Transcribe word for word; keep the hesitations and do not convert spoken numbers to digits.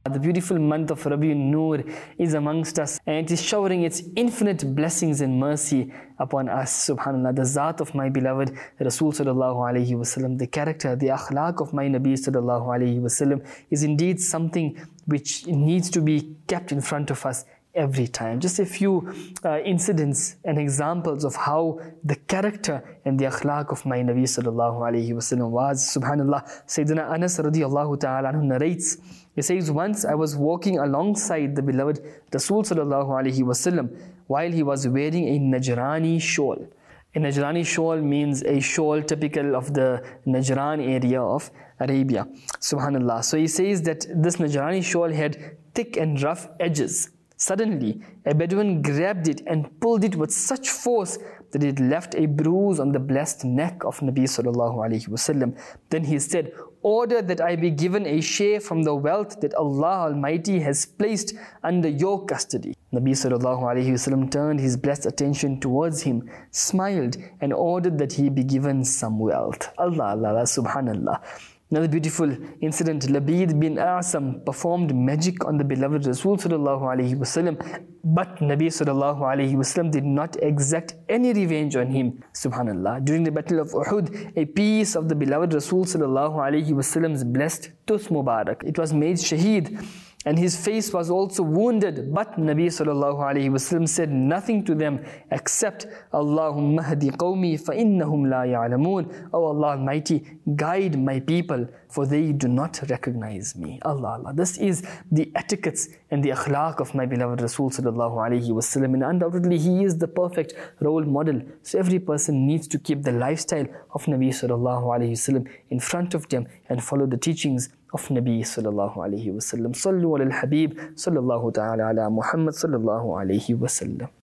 The beautiful month of Rabiul Noor is amongst us, and it is showering its infinite blessings and mercy upon us. Subhanallah, the Zat of my beloved Rasul sallallahu alaihi wasallam, the character, the akhlaq of my Nabi sallallahu alaihi wasallam is indeed something which needs to be kept in front of us every time. Just a few uh, incidents and examples of how the character and the akhlaq of my Nabi sallallahu alaihi wasallam was. Subhanallah, Sayyidina Anas radiallahu ta'ala anhu narrates, he says, once I was walking alongside the beloved Rasul sallallahu alaihi wasallam while he was wearing a Najrani shawl. A Najrani shawl means a shawl typical of the Najran area of Arabia. Subhanallah. So he says that this Najrani shawl had thick and rough edges. Suddenly, a Bedouin grabbed it and pulled it with such force that it left a bruise on the blessed neck of Nabi sallallahu alaihi wasallam. Then he said, order that I be given a share from the wealth that Allah Almighty has placed under your custody. Nabi sallallahu alaihi wasallam turned his blessed attention towards him, smiled, and ordered that he be given some wealth. Allah, Allah, Allah, subhanallah. Another beautiful incident, Labid bin A'sam performed magic on the beloved Rasul sallallahu alaihi wasallam, but Nabi sallallahu alaihi wasallam did not exact any revenge on him. Subhanallah. During the battle of Uhud, a piece of the beloved Rasul sallallahu alaihi wasallam's blessed Tus Mubarak, it was made shaheed, and his face was also wounded, but Nabi sallallahu alaihi wasallam said nothing to them except, Allahumma hadi qawmi fa innahum la ya'lamoon. Oh Allah Almighty, guide my people, for they do not recognize me. Allah, Allah. This is the etiquettes and the akhlaq of my beloved Rasul sallallahu alaihi wasallam, and undoubtedly he is the perfect role model. So every person needs to keep the lifestyle of Nabi sallallahu alaihi wasallam in front of them and follow the teachings of Nabi sallallahu alaihi wasallam. Sallu ala al-Habib sallallahu ta'ala ala Muhammad sallallahu alaihi wasallam.